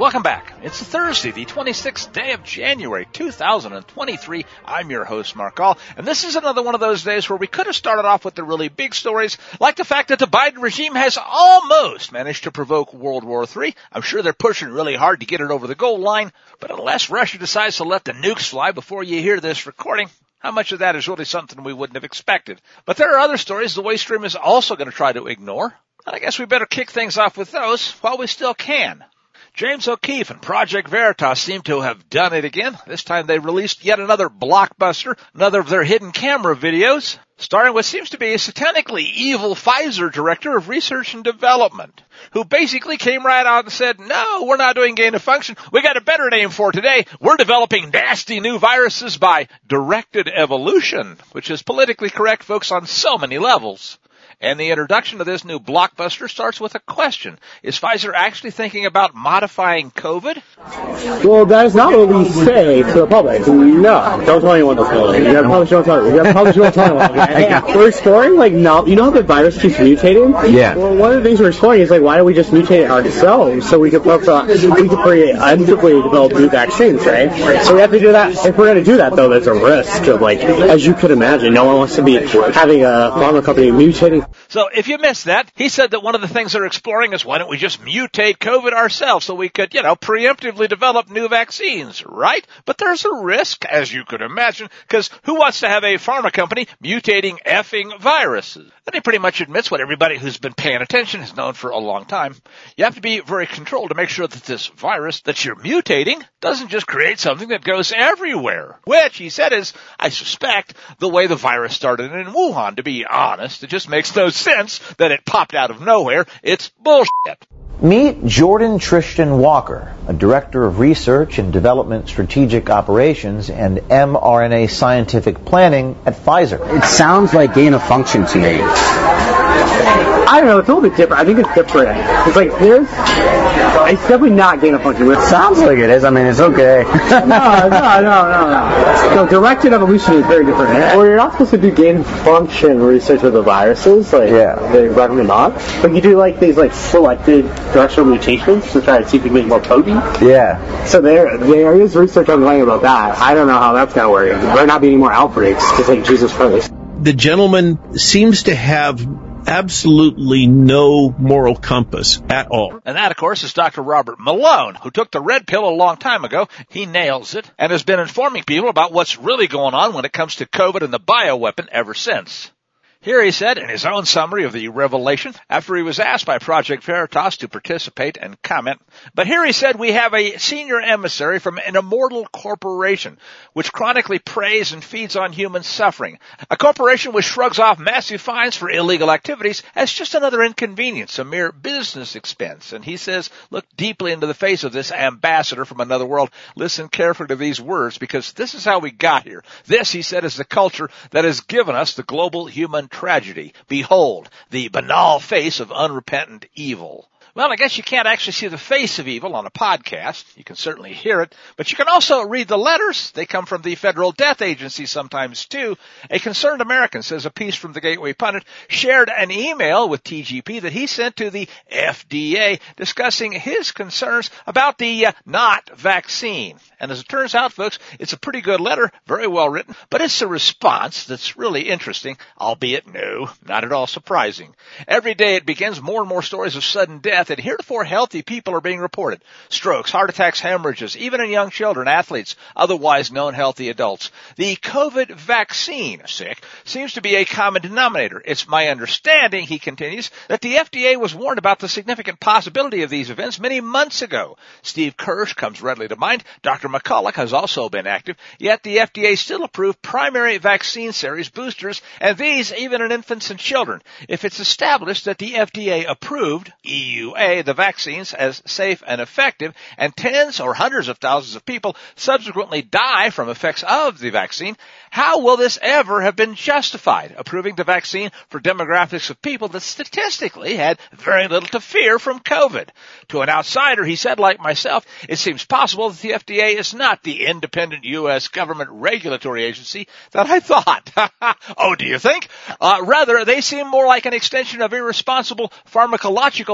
Welcome back. It's Thursday, the 26th day of January, 2023. I'm your host, Mark Gall, and this is another one of those days where we could have started off with the really big stories, like the fact that the Biden regime has almost managed to provoke World War III. I'm sure they're pushing really hard to get it over the goal line, but unless Russia decides to let the nukes fly before you hear this recording, how much of that is really something we wouldn't have expected? But there are other stories the waste stream is also going to try to ignore, and I guess we better kick things off with those while we still can. James O'Keefe and Project Veritas seem to have done it again. This time they released yet another blockbuster, another of their hidden camera videos, starring what seems to be a satanically evil Pfizer director of research and development, who basically came right out and said, no, we're not doing gain of function. We got a better name for today. We're developing nasty new viruses by directed evolution, which is politically correct, folks, on so many levels. And the introduction of this new blockbuster starts with a question. Is Pfizer actually thinking about modifying COVID? Well, that is not what we say to the public. No, don't tell anyone this. You probably don't tell anyone. Okay? We're exploring, no, you know how the virus keeps mutating? Yeah. Well, one of the things we're exploring is, why don't we just mutate it ourselves so we could create unfairly develop new vaccines, right? So we have to do that. If we're going to do that, though, there's a risk of, as you could imagine, no one wants to be having a pharma company mutating. So if you missed that, he said that one of the things they're exploring is why don't we just mutate COVID ourselves so we could, preemptively develop new vaccines, right? But there's a risk, as you could imagine, because who wants to have a pharma company mutating effing viruses? And he pretty much admits what everybody who's been paying attention has known for a long time. You have to be very controlled to make sure that this virus that you're mutating doesn't just create something that goes everywhere, which, he said, is, I suspect, the way the virus started in Wuhan. To be honest, it just makes no sense that it popped out of nowhere. It's bullshit. Meet Jordan Tristan Walker, a director of research and development strategic operations and mRNA scientific planning at Pfizer. It sounds like gain of function to me. I don't know, it's a little bit different. I think it's different. It's definitely not gain of function. It sounds like it is. I mean, it's okay. No, directed evolution is very different. Well, you're not supposed to do gain of function research with the viruses. They recommend not. But you do, these, selected directional mutations to try to see if you can make more potent. Yeah. So there is research ongoing about that. I don't know how that's going to work. There might not be any more outbreaks, because, Jesus Christ. The gentleman seems to have absolutely no moral compass at all. And that, of course, is Dr. Robert Malone, who took the red pill a long time ago. He nails it and has been informing people about what's really going on when it comes to COVID and the bioweapon ever since. Here he said in his own summary of the revelation, after he was asked by Project Veritas to participate and comment, but here he said we have a senior emissary from an immortal corporation which chronically preys and feeds on human suffering. A corporation which shrugs off massive fines for illegal activities as just another inconvenience, a mere business expense. And he says, look deeply into the face of this ambassador from another world. Listen carefully to these words, because this is how we got here. This, he said, is the culture that has given us the global human tragedy. Behold, the banal face of unrepentant evil. Well, I guess you can't actually see the face of evil on a podcast. You can certainly hear it, but you can also read the letters. They come from the Federal Death Agency sometimes, too. A concerned American, says a piece from the Gateway Pundit, shared an email with TGP that he sent to the FDA discussing his concerns about the not vaccine. And as it turns out, folks, it's a pretty good letter, very well written, but it's a response that's really interesting, albeit no, not at all surprising. Every day it begins more and more stories of sudden death, and heretofore healthy people are being reported. Strokes, heart attacks, hemorrhages, even in young children, athletes, otherwise known healthy adults. The COVID vaccine, seems to be a common denominator. It's my understanding, he continues, that the FDA was warned about the significant possibility of these events many months ago. Steve Kirsch comes readily to mind. Dr. McCulloch has also been active, yet the FDA still approved primary vaccine series boosters, and these even in infants and children. If it's established that the FDA approved EUA, the vaccines, as safe and effective, and tens or hundreds of thousands of people subsequently die from effects of the vaccine, how will this ever have been justified, approving the vaccine for demographics of people that statistically had very little to fear from COVID? To an outsider, he said, like myself, it seems possible that the FDA is not the independent U.S. government regulatory agency that I thought. Oh, do you think? Rather, they seem more like an extension of irresponsible pharmacological businesses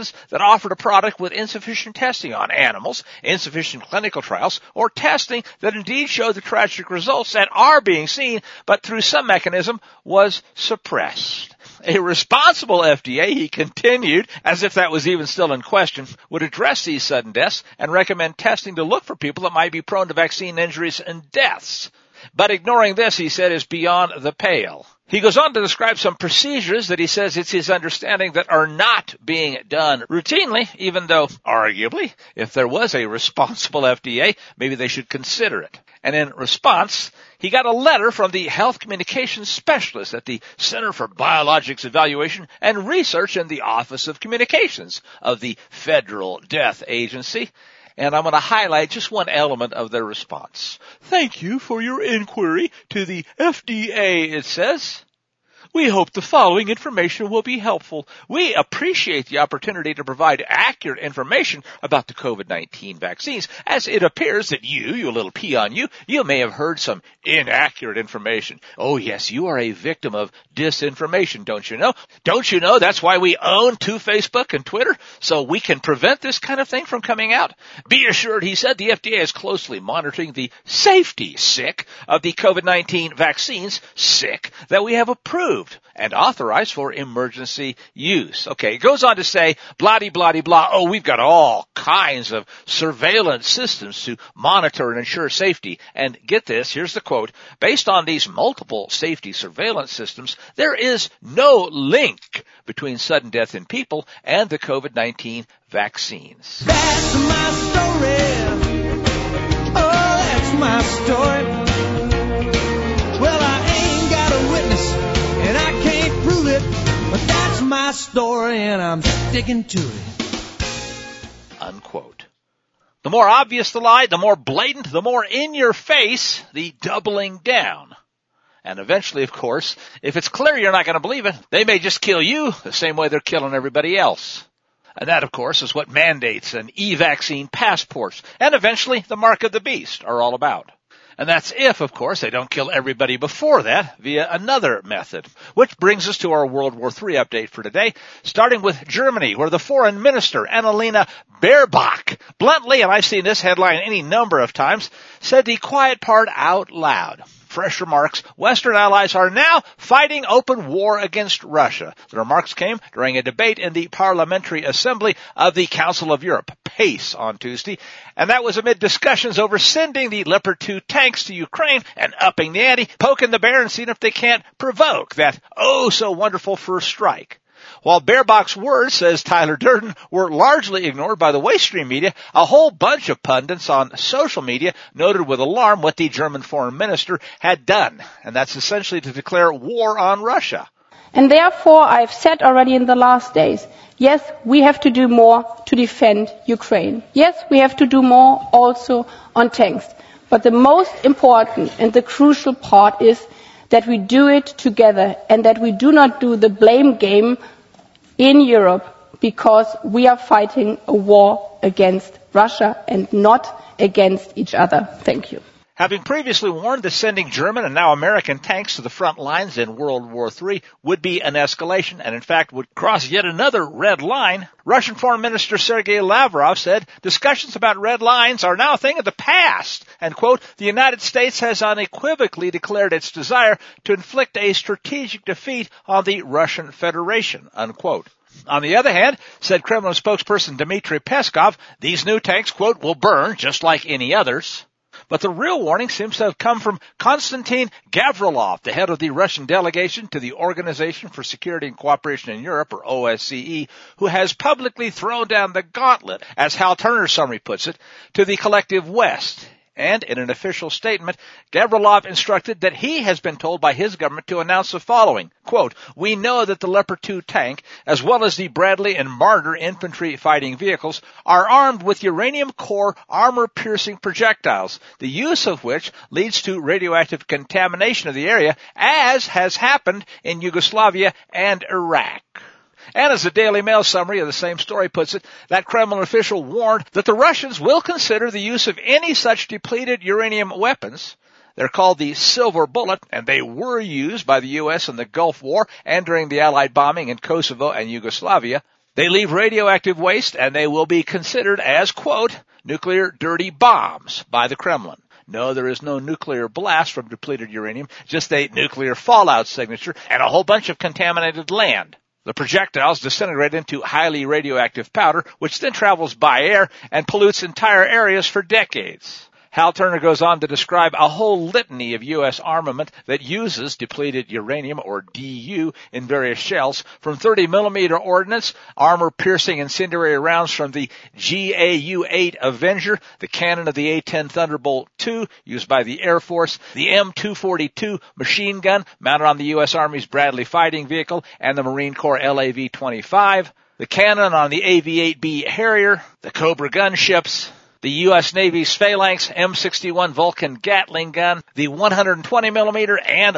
substances that offered a product with insufficient testing on animals, insufficient clinical trials, or testing that indeed showed the tragic results that are being seen, but through some mechanism was suppressed. A responsible FDA, he continued, as if that was even still in question, would address these sudden deaths and recommend testing to look for people that might be prone to vaccine injuries and deaths. But ignoring this, he said, is beyond the pale. He goes on to describe some procedures that he says it's his understanding that are not being done routinely, even though, arguably, if there was a responsible FDA, maybe they should consider it. And in response, he got a letter from the health communications specialist at the Center for Biologics Evaluation and Research in the Office of Communications of the Federal Death Agency. And I'm going to highlight just one element of their response. Thank you for your inquiry to the FDA, it says. We hope the following information will be helpful. We appreciate the opportunity to provide accurate information about the COVID-19 vaccines, as it appears that you little peon, you may have heard some inaccurate information. Oh yes, you are a victim of disinformation, don't you know? Don't you know that's why we own Facebook and Twitter, so we can prevent this kind of thing from coming out? Be assured, he said, the FDA is closely monitoring the safety, of the COVID-19 vaccines, that we have approved and authorized for emergency use. Okay, it goes on to say, blah-de-blah-de-blah, oh, we've got all kinds of surveillance systems to monitor and ensure safety. And get this, here's the quote, based on these multiple safety surveillance systems, there is no link between sudden death in people and the COVID-19 vaccines. That's my story. Oh, that's my story. Well, I ain't got a witness, and I can't prove it, but that's my story, and I'm sticking to it. Unquote. The more obvious the lie, the more blatant, the more in your face, the doubling down. And eventually, of course, if it's clear you're not going to believe it, they may just kill you the same way they're killing everybody else. And that, of course, is what mandates and e-vaccine passports and eventually the mark of the beast are all about. And that's if, of course, they don't kill everybody before that via another method. Which brings us to our World War III update for today, starting with Germany, where the foreign minister, Annalena Baerbock, bluntly, and I've seen this headline any number of times, said the quiet part out loud. Fresh remarks, Western allies are now fighting open war against Russia. The remarks came during a debate in the Parliamentary Assembly of the Council of Europe, PACE, on Tuesday, and that was amid discussions over sending the Leopard 2 tanks to Ukraine and upping the ante, poking the bear and seeing if they can't provoke that oh-so-wonderful first strike. While Baerbock's words, says Tyler Durden, were largely ignored by the mainstream media, a whole bunch of pundits on social media noted with alarm what the German foreign minister had done, and that's essentially to declare war on Russia. And therefore, I've said already in the last days, yes, we have to do more to defend Ukraine. Yes, we have to do more also on tanks. But the most important and the crucial part is that we do it together and that we do not do the blame game in Europe because we are fighting a war against Russia and not against each other. Thank you. Having previously warned that sending German and now American tanks to the front lines in World War III would be an escalation and, in fact, would cross yet another red line, Russian Foreign Minister Sergei Lavrov said discussions about red lines are now a thing of the past, and, quote, the United States has unequivocally declared its desire to inflict a strategic defeat on the Russian Federation, unquote. On the other hand, said Kremlin spokesperson Dmitry Peskov, these new tanks, quote, will burn just like any others. But the real warning seems to have come from Konstantin Gavrilov, the head of the Russian delegation to the Organization for Security and Cooperation in Europe, or OSCE, who has publicly thrown down the gauntlet, as Hal Turner's summary puts it, to the collective West. And in an official statement, Gavrilov instructed that he has been told by his government to announce the following, quote, we know that the Leopard 2 tank, as well as the Bradley and Marder infantry fighting vehicles, are armed with uranium core armor-piercing projectiles, the use of which leads to radioactive contamination of the area, as has happened in Yugoslavia and Iraq. And as the Daily Mail summary of the same story puts it, that Kremlin official warned that the Russians will consider the use of any such depleted uranium weapons. They're called the Silver Bullet, and they were used by the U.S. in the Gulf War and during the Allied bombing in Kosovo and Yugoslavia. They leave radioactive waste and they will be considered as, quote, nuclear dirty bombs by the Kremlin. No, there is no nuclear blast from depleted uranium, just a nuclear fallout signature and a whole bunch of contaminated land. The projectiles disintegrate into highly radioactive powder, which then travels by air and pollutes entire areas for decades. Hal Turner goes on to describe a whole litany of U.S. armament that uses depleted uranium, or DU, in various shells, from 30mm ordnance, armor-piercing incendiary rounds from the GAU-8 Avenger, the cannon of the A-10 Thunderbolt II, used by the Air Force, the M242 machine gun, mounted on the U.S. Army's Bradley fighting vehicle, and the Marine Corps LAV-25, the cannon on the AV-8B Harrier, the Cobra gunships, the U.S. Navy's Phalanx M61 Vulcan Gatling gun, the 120mm and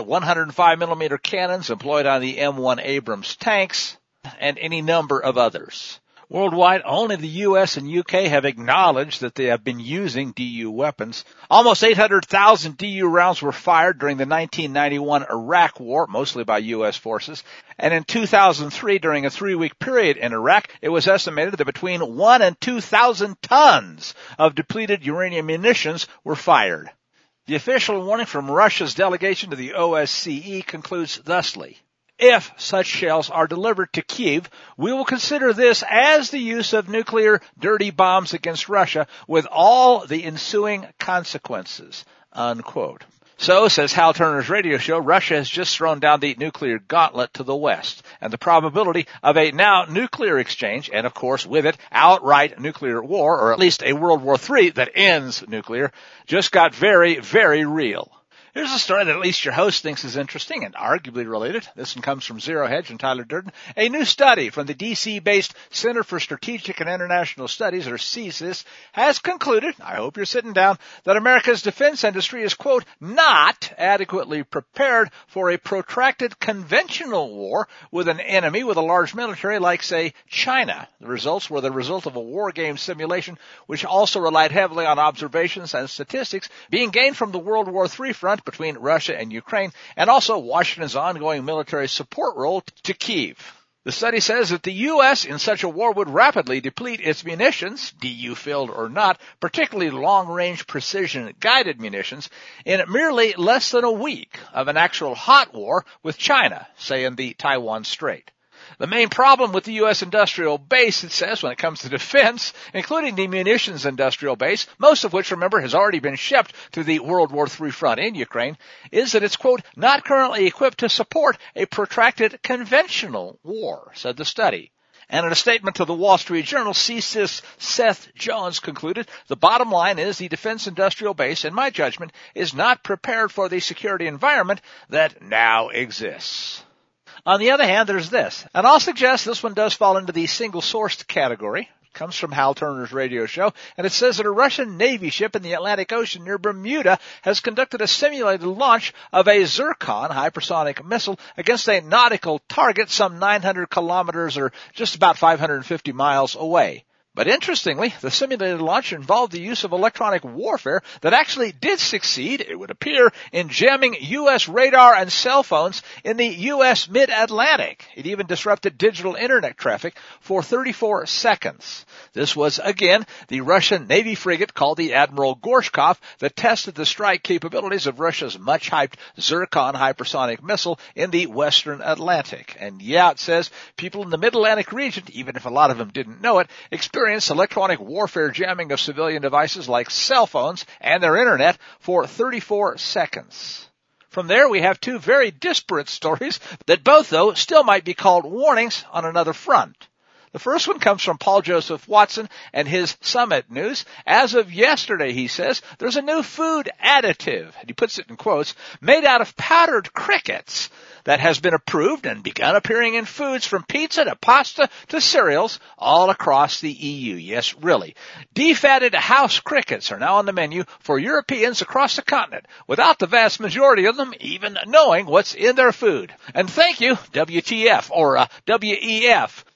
105mm cannons employed on the M1 Abrams tanks, and any number of others. Worldwide, only the U.S. and U.K. have acknowledged that they have been using DU weapons. Almost 800,000 DU rounds were fired during the 1991 Iraq War, mostly by U.S. forces. And in 2003, during a 3-week period in Iraq, it was estimated that between 1 and 2,000 tons of depleted uranium munitions were fired. The official warning from Russia's delegation to the OSCE concludes thusly. If such shells are delivered to Kyiv, we will consider this as the use of nuclear dirty bombs against Russia with all the ensuing consequences, unquote. So, says Hal Turner's radio show, Russia has just thrown down the nuclear gauntlet to the West, and the probability of a now nuclear exchange, and of course with it, outright nuclear war, or at least a World War III that ends nuclear, just got very, very real. Here's a story that at least your host thinks is interesting and arguably related. This one comes from Zero Hedge and Tyler Durden. A new study from the D.C.-based Center for Strategic and International Studies, or CSIS, has concluded, I hope you're sitting down, that America's defense industry is, quote, not adequately prepared for a protracted conventional war with an enemy with a large military like, say, China. The results were the result of a war game simulation, which also relied heavily on observations and statistics being gained from the World War III front between Russia and Ukraine, and also Washington's ongoing military support role to Kyiv. The study says that the U.S. in such a war would rapidly deplete its munitions, DU-filled or not, particularly long-range precision-guided munitions, in merely less than a week of an actual hot war with China, say in the Taiwan Strait. The main problem with the U.S. industrial base, it says, when it comes to defense, including the munitions industrial base, most of which, remember, has already been shipped to the World War III front in Ukraine, is that it's, quote, not currently equipped to support a protracted conventional war, said the study. And in a statement to the Wall Street Journal, CSIS Seth Jones concluded, the bottom line is the defense industrial base, in my judgment, is not prepared for the security environment that now exists. On the other hand, there's this, and I'll suggest this one does fall into the single-sourced category. It comes from Hal Turner's radio show, and it says that a Russian Navy ship in the Atlantic Ocean near Bermuda has conducted a simulated launch of a Zircon hypersonic missile against a nautical target some 900 kilometers or just about 550 miles away. But interestingly, the simulated launch involved the use of electronic warfare that actually did succeed, it would appear, in jamming U.S. radar and cell phones in the U.S. mid-Atlantic. It even disrupted digital internet traffic for 34 seconds. This was, again, the Russian Navy frigate called the Admiral Gorshkov that tested the strike capabilities of Russia's much-hyped Zircon hypersonic missile in the Western Atlantic. And yeah, it says, people in the Mid-Atlantic region, even if a lot of them didn't know it, experienced electronic warfare jamming of civilian devices like cell phones and their internet for 34 seconds. From there, we have two very disparate stories that both, though, still might be called warnings on another front. The first one comes from Paul Joseph Watson and his Summit News. As of yesterday, he says, there's a new food additive, and he puts it in quotes, made out of powdered crickets that has been approved and begun appearing in foods from pizza to pasta to cereals all across the EU. Yes, really. Defatted house crickets are now on the menu for Europeans across the continent, without the vast majority of them even knowing what's in their food. And thank you, WTF, or WEF.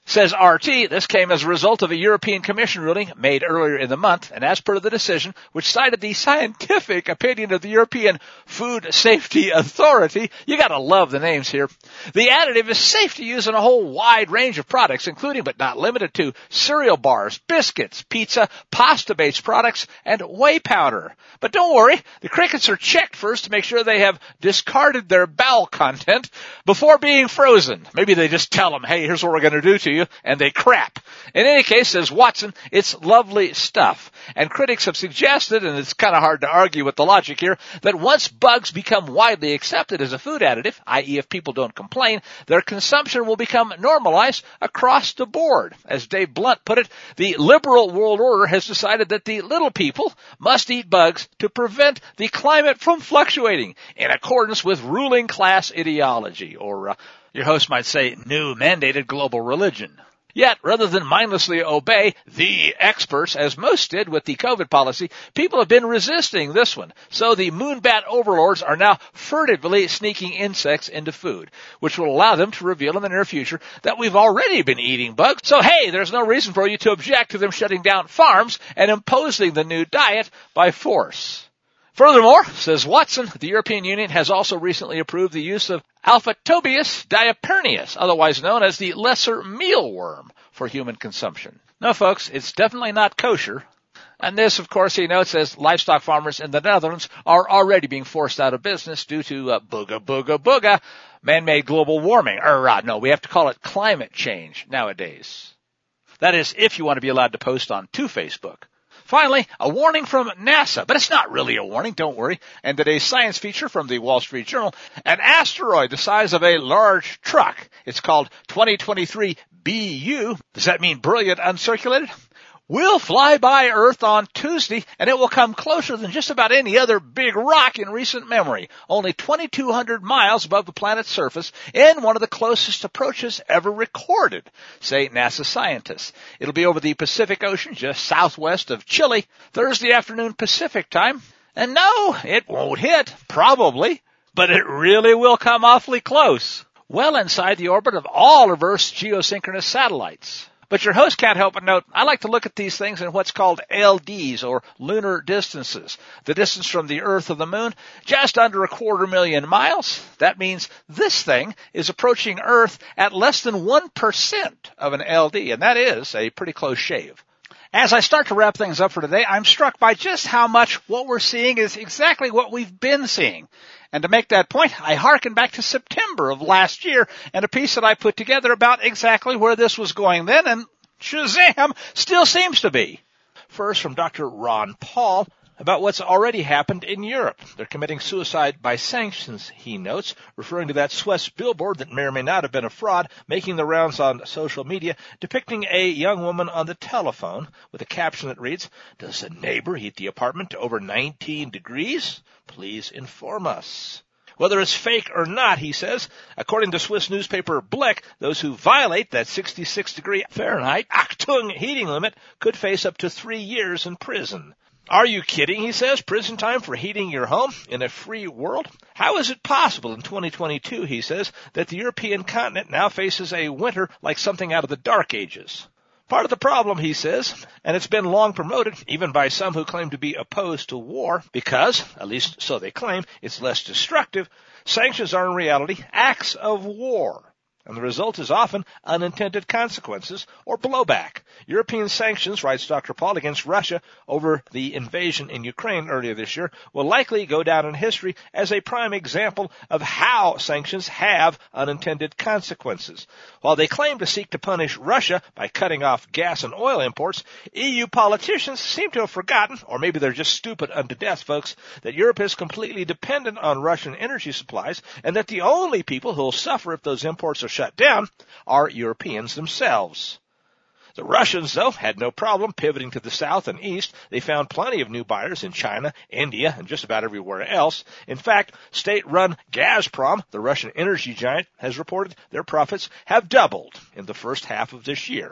Says RT, this came as a result of a European Commission ruling made earlier in the month, and as per the decision, which cited the scientific opinion of the European Food Safety Authority, you gotta love the names here, the additive is safe to use in a whole wide range of products, including but not limited to cereal bars, biscuits, pizza, pasta-based products, and whey powder. But don't worry, the crickets are checked first to make sure they have discarded their bowel content before being frozen. Maybe they just tell them, hey, here's what we're gonna do to you, and they crap. In any case, says Watson, it's lovely stuff. And critics have suggested, and it's kind of hard to argue with the logic here, that once bugs become widely accepted as a food additive, i.e. if people don't complain, their consumption will become normalized across the board. As Dave Blunt put it, the liberal world order has decided that the little people must eat bugs to prevent the climate from fluctuating in accordance with ruling class ideology, or your host might say, new mandated global religion. Yet, rather than mindlessly obey the experts, as most did with the COVID policy, people have been resisting this one. So the moonbat overlords are now furtively sneaking insects into food, which will allow them to reveal in the near future that we've already been eating bugs. So hey, there's no reason for you to object to them shutting down farms and imposing the new diet by force. Furthermore, says Watson, the European Union has also recently approved the use of Alphatobius diapernius, otherwise known as the lesser mealworm, for human consumption. No, folks, it's definitely not kosher. And this, of course, he notes, as livestock farmers in the Netherlands are already being forced out of business due to booga, man-made global warming. We have to call it climate change nowadays. That is, if you want to be allowed to post on to Facebook. Finally, a warning from NASA, but it's not really a warning, don't worry. And today's science feature from the Wall Street Journal, an asteroid the size of a large truck. It's called 2023 BU. Does that mean brilliant uncirculated? Will fly by Earth on Tuesday, and it will come closer than just about any other big rock in recent memory, only 2,200 miles above the planet's surface, in one of the closest approaches ever recorded, say NASA scientists. It'll be over the Pacific Ocean, just southwest of Chile, Thursday afternoon Pacific time. And no, it won't hit, probably, but it really will come awfully close, well inside the orbit of all reverse geosynchronous satellites. But your host can't help but note, I like to look at these things in what's called LDs, or lunar distances. The distance from the Earth to the Moon, just under 250,000 miles. That means this thing is approaching Earth at less than 1% of an LD, and that is a pretty close shave. As I start to wrap things up for today, I'm struck by just how much what we're seeing is exactly what we've been seeing. And to make that point, I hearken back to September of last year and a piece that I put together about exactly where this was going then, and shazam, still seems to be. First, from Dr. Ron Paul, about what's already happened in Europe. They're committing suicide by sanctions, he notes, referring to that Swiss billboard that may or may not have been a fraud, making the rounds on social media, depicting a young woman on the telephone with a caption that reads, "Does a neighbor heat the apartment to over 19 degrees? Please inform us." Whether it's fake or not, he says, according to Swiss newspaper Blick, those who violate that 66-degree Fahrenheit Achtung heating limit could face up to 3 years in prison. Are you kidding, he says, prison time for heating your home in a free world? How is it possible in 2022, he says, that the European continent now faces a winter like something out of the Dark Ages? Part of the problem, he says, and it's been long promoted, even by some who claim to be opposed to war, because, at least so they claim, it's less destructive, sanctions are in reality acts of war. And the result is often unintended consequences or blowback. European sanctions, writes Dr. Paul, against Russia over the invasion in Ukraine earlier this year will likely go down in history as a prime example of how sanctions have unintended consequences. While they claim to seek to punish Russia by cutting off gas and oil imports, EU politicians seem to have forgotten, or maybe they're just stupid unto death, folks, that Europe is completely dependent on Russian energy supplies and that the only people who will suffer if those imports are shut down are Europeans themselves. The Russians, though, had no problem pivoting to the south and east. They found plenty of new buyers in China, India, and just about everywhere else. In fact, state-run Gazprom, the Russian energy giant, has reported their profits have doubled in the first half of this year.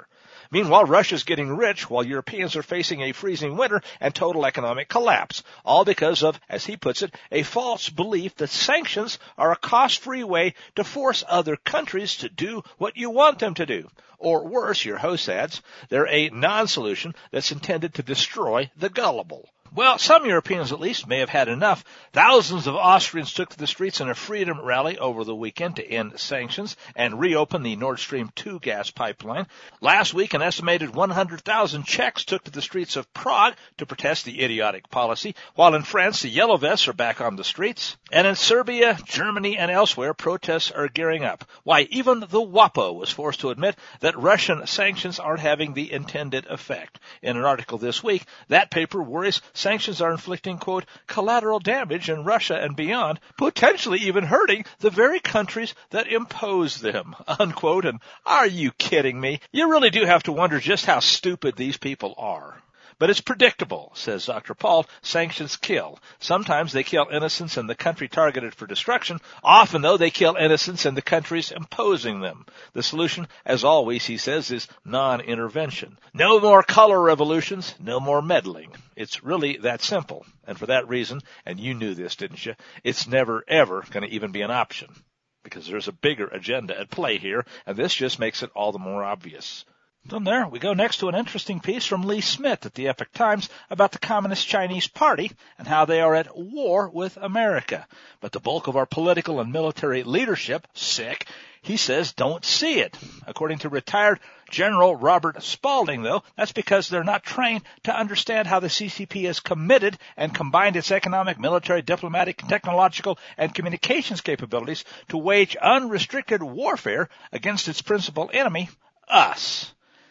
Meanwhile, Russia's getting rich while Europeans are facing a freezing winter and total economic collapse, all because of, as he puts it, a false belief that sanctions are a cost-free way to force other countries to do what you want them to do. Or worse, your host adds, they're a non-solution that's intended to destroy the gullible. Well, some Europeans at least may have had enough. Thousands of Austrians took to the streets in a freedom rally over the weekend to end sanctions and reopen the Nord Stream 2 gas pipeline. Last week, an estimated 100,000 Czechs took to the streets of Prague to protest the idiotic policy, while in France, the Yellow Vests are back on the streets. And in Serbia, Germany, and elsewhere, protests are gearing up. Why, even the WAPO was forced to admit that Russian sanctions aren't having the intended effect. In an article this week, that paper worries sanctions are inflicting, quote, collateral damage in Russia and beyond, potentially even hurting the very countries that impose them, unquote. And are you kidding me? You really do have to wonder just how stupid these people are. But it's predictable, says Dr. Paul. Sanctions kill. Sometimes they kill innocents in the country targeted for destruction. Often, though, they kill innocents in the countries imposing them. The solution, as always, he says, is non-intervention. No more color revolutions, no more meddling. It's really that simple. And for that reason, and you knew this, didn't you, it's never, ever going to even be an option. Because there's a bigger agenda at play here, and this just makes it all the more obvious. From there, we go next to an interesting piece from Lee Smith at the Epoch Times about the Communist Chinese Party and how they are at war with America. But the bulk of our political and military leadership, sick, he says, don't see it. According to retired General Robert Spalding, though, that's because they're not trained to understand how the CCP is committed and combined its economic, military, diplomatic, technological, and communications capabilities to wage unrestricted warfare against its principal enemy, us.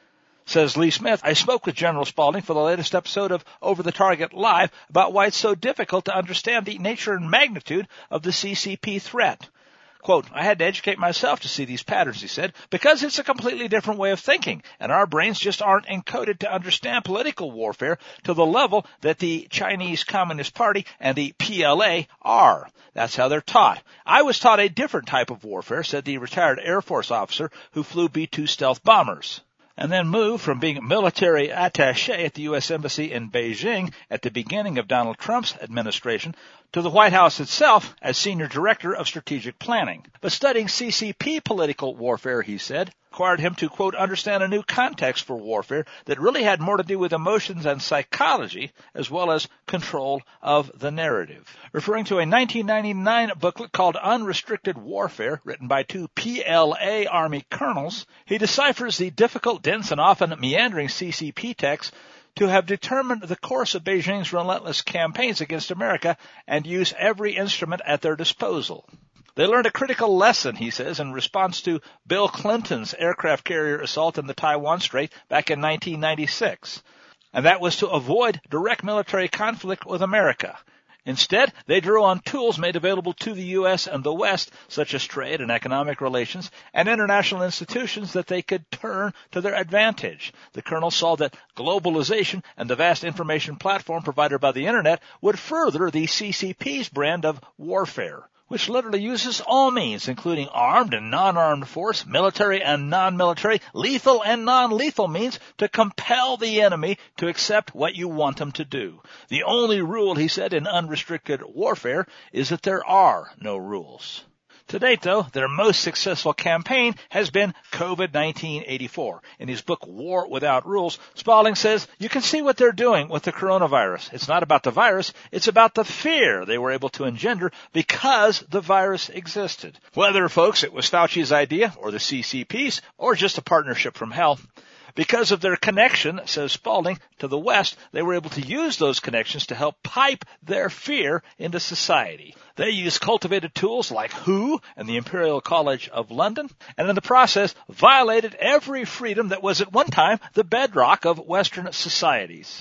Says Lee Smith, I spoke with General Spalding for the latest episode of Over the Target Live about why it's so difficult to understand the nature and magnitude of the CCP threat. Quote, I had to educate myself to see these patterns, he said, because it's a completely different way of thinking, and our brains just aren't encoded to understand political warfare to the level that the Chinese Communist Party and the PLA are. That's how they're taught. I was taught a different type of warfare, said the retired Air Force officer who flew B-2 stealth bombers. And then moved from being military attaché at the U.S. Embassy in Beijing at the beginning of Donald Trump's administration to the White House itself as Senior Director of Strategic Planning. But studying CCP political warfare, he said, required him to, quote, understand a new context for warfare that really had more to do with emotions and psychology as well as control of the narrative. Referring to a 1999 booklet called Unrestricted Warfare, written by two PLA Army colonels, he deciphers the difficult, dense, and often meandering CCP text to have determined the course of Beijing's relentless campaigns against America and use every instrument at their disposal. They learned a critical lesson, he says, in response to Bill Clinton's aircraft carrier assault in the Taiwan Strait back in 1996. And that was to avoid direct military conflict with America. Instead, they drew on tools made available to the U.S. and the West, such as trade and economic relations, and international institutions that they could turn to their advantage. The colonel saw that globalization and the vast information platform provided by the Internet would further the CCP's brand of warfare, which literally uses all means, including armed and non-armed force, military and non-military, lethal and non-lethal means, to compel the enemy to accept what you want them to do. The only rule, he said, in unrestricted warfare is that there are no rules. To date, though, their most successful campaign has been COVID-19-84. In his book, War Without Rules, Spalding says, you can see what they're doing with the coronavirus. It's not about the virus, it's about the fear they were able to engender because the virus existed. Whether, folks, it was Fauci's idea, or the CCP's, or just a partnership from hell. Because of their connection, says Spalding, to the West, they were able to use those connections to help pipe their fear into society. They used cultivated tools like WHO and the Imperial College of London, and in the process violated every freedom that was at one time the bedrock of Western societies.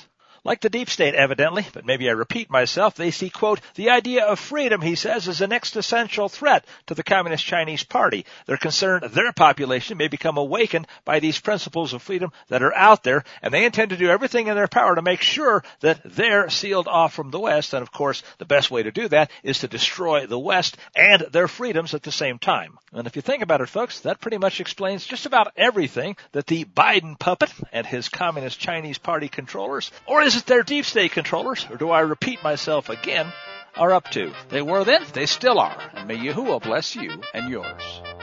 Like the deep state, evidently, but maybe I repeat myself, they see, quote, the idea of freedom, he says, as an existential threat to the Communist Chinese Party. They're concerned their population may become awakened by these principles of freedom that are out there, and they intend to do everything in their power to make sure that they're sealed off from the West. And, of course, the best way to do that is to destroy the West and their freedoms at the same time. And if you think about it, folks, that pretty much explains just about everything that the Biden puppet and his Communist Chinese Party controllers, or is it their deep state controllers, or do I repeat myself again, are up to. They were then, they still are, and may Yahuwah bless you and yours.